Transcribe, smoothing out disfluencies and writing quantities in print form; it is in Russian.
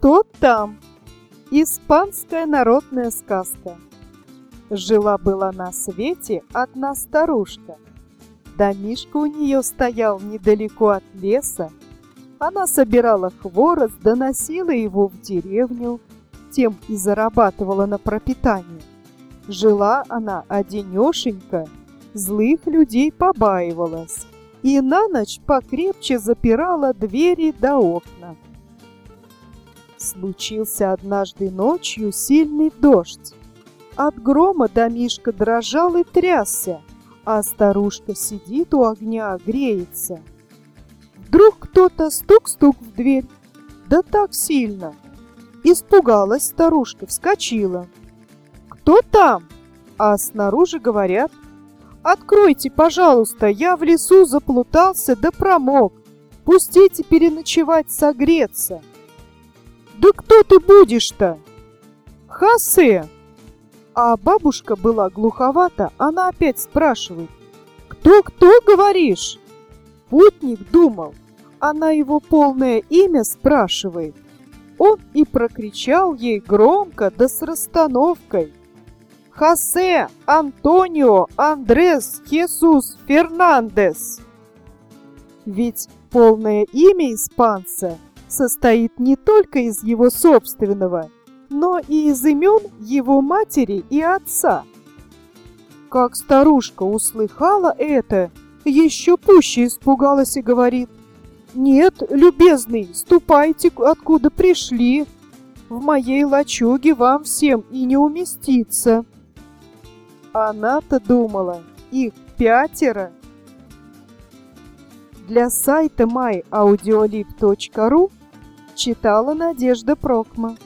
Кто там? Испанская народная сказка. Жила-была на свете одна старушка. Домишко у нее стоял недалеко от леса. Она собирала хворост, доносила его в деревню, тем и зарабатывала на пропитание. Жила она одинешенька, злых людей побаивалась и на ночь покрепче запирала двери да окна. Случился однажды ночью сильный дождь. От грома домишко дрожал и трясся, а старушка сидит у огня, греется. Вдруг кто-то стук-стук в дверь, да так сильно. Испугалась старушка, вскочила. «Кто там?» А снаружи говорят: «Откройте, пожалуйста, я в лесу заплутался да промок. Пустите переночевать, согреться». «Да кто ты будешь-то?» «Хосе». А бабушка была глуховата, она опять спрашивает: «Кто, говоришь?» Путник думал, она его полное имя спрашивает. Он и прокричал ей громко да с расстановкой: «Хосе Антонио Андрес Хесус Фернандес». Ведь полное имя испанца состоит не только из его собственного, но и из имен его матери и отца. Как старушка услыхала это, еще пуще испугалась и говорит: «Нет, любезный, ступайте, откуда пришли. В моей лачуге вам всем и не уместиться». Она-то думала, их 5. Для сайта myaudioLib.ru читала Надежда Прокма.